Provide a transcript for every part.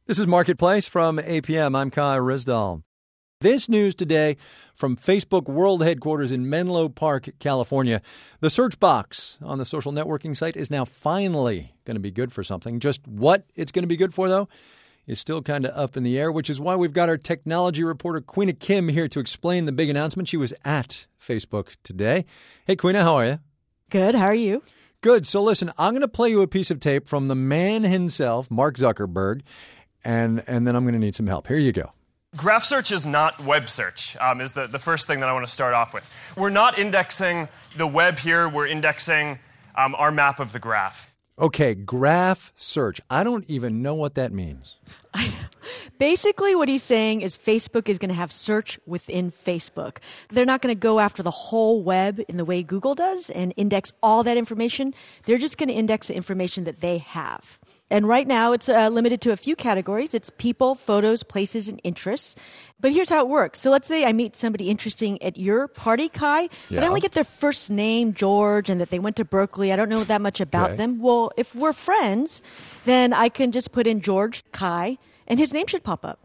This is Marketplace from APM. I'm Kai Rizdal. This news today from Facebook World Headquarters in Menlo Park, California. The search box on the social networking site is now finally going to be good for something. Just what it's going to be good for, though, is still kind of up in the air, which is why we've got our technology reporter, Queena Kim, here to explain the big announcement. She was at Facebook today. Hey, Queena, how are you? Good. How are you? Good. So listen, I'm going to play you a piece of tape from the man himself, Mark Zuckerberg, and then I'm going to need some help. Here you go. Graph search is not web search, is the first thing that I want to start off with. We're not indexing the web here. We're indexing our map of the graph. Okay, graph search. I don't even know what that means. Basically, what he's saying is Facebook is going to have search within Facebook. They're not going to go after the whole web in the way Google does and index all that information. They're just going to index the information that they have. And right now, it's limited to a few categories. It's people, photos, places, and interests. But here's how it works. So let's say I meet somebody interesting at your party, Kai, but I only get their first name, George, and that they went to Berkeley. I don't know that much about them. Well, if we're friends, then I can just put in George, Kai, and his name should pop up.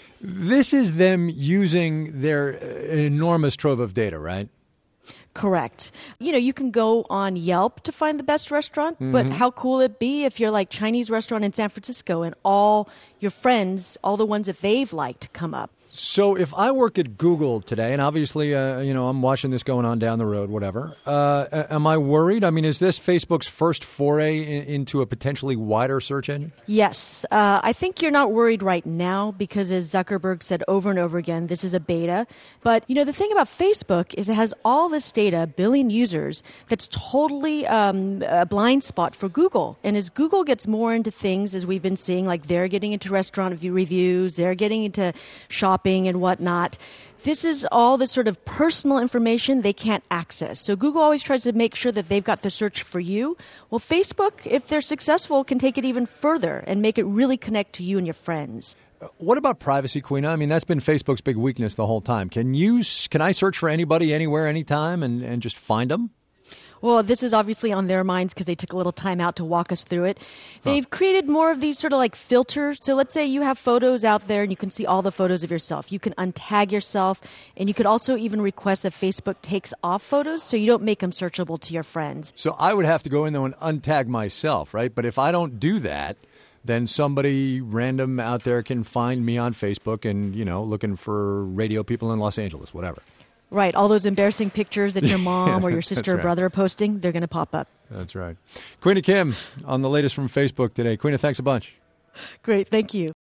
This is them using their enormous trove of data, right? Correct. You know, you can go on Yelp to find the best restaurant, but how cool would it be if you're like Chinese restaurant in San Francisco and all your friends, all the ones that they've liked come up? So if I work at Google today, and obviously, I'm watching this going on down the road, whatever, am I worried? I mean, is this Facebook's first foray into a potentially wider search engine? Yes. I think you're not worried right now because, as Zuckerberg said over and over again, this is a beta. But, the thing about Facebook is it has all this data, 1 billion users, that's totally a blind spot for Google. And as Google gets more into things, as we've been seeing, like they're getting into restaurant reviews, they're getting into shopping and whatnot. This is all the sort of personal information they can't access. So Google always tries to make sure that they've got the search for you. Well, Facebook, if they're successful, can take it even further and make it really connect to you and your friends. What about privacy, Queena? I mean, that's been Facebook's big weakness the whole time. Can I search for anybody, anywhere, anytime, and just find them? Well, this is obviously on their minds because they took a little time out to walk us through it. They've created more of these sort of like filters. So let's say you have photos out there and you can see all the photos of yourself. You can untag yourself, and you could also even request that Facebook takes off photos so you don't make them searchable to your friends. So I would have to go in there and untag myself, right? But if I don't do that, then somebody random out there can find me on Facebook and, looking for radio people in Los Angeles, whatever. Right. All those embarrassing pictures that your mom or your sister or brother are posting, they're going to pop up. That's right. Queena Kim on the latest from Facebook today. Queena, thanks a bunch. Great. Thank you.